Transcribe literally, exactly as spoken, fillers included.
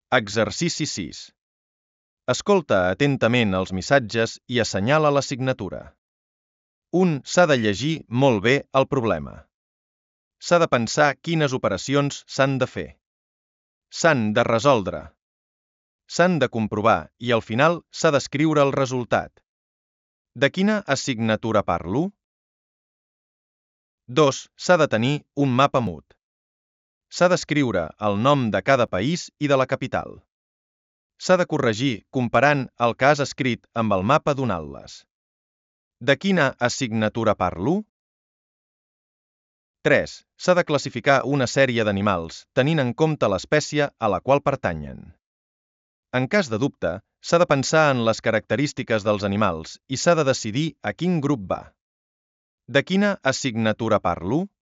Exercici sis. Escolta atentament els missatges i assenyala la signatura. un. S'ha de llegir molt bé el problema. S'ha de pensar quines operacions s'han de fer. S'han de resoldre. S'han de comprovar i al final s'ha d'escriure el resultat. De quina assignatura parlo? dos. S'ha de tenir un mapa mut. S'ha d'escriure el nom de cada país i de la capital. S'ha de corregir comparant el que has escrit amb el mapa donant-les. De quina assignatura parlo? tres. S'ha de classificar una sèrie d'animals, tenint en compte l'espècie a la qual pertanyen. En cas de dubte, s'ha de pensar en les característiques dels animals i s'ha de decidir a quin grup va. De quina assignatura parlo?